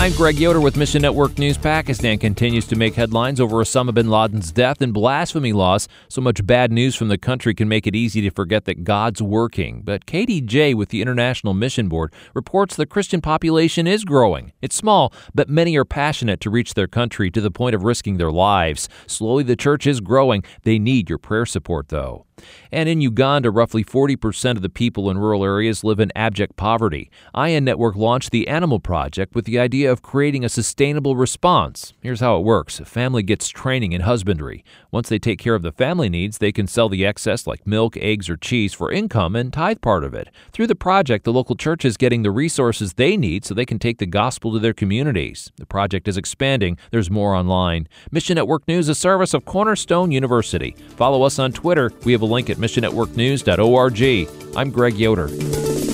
I'm Greg Yoder with Mission Network News. Pakistan continues to make headlines over Osama bin Laden's death and blasphemy laws. So much bad news from the country can make it easy to forget that God's working. But KDJ with the International Mission Board reports the Christian population is growing. It's small, but many are passionate to reach their country to the point of risking their lives. Slowly the church is growing. They need your prayer support, though. And in Uganda, roughly 40% of the people in rural areas live in abject poverty. IN Network launched the Animal Project with the idea of creating a sustainable response. Here's how it works. A family gets training in husbandry. Once they take care of the family needs, they can sell the excess like milk, eggs, or cheese for income and tithe part of it. Through the project, the local church is getting the resources they need so they can take the gospel to their communities. The project is expanding. There's more online. Mission Network News, a service of Cornerstone University. Follow us on Twitter. We have a link at missionnetworknews.org. I'm Greg Yoder.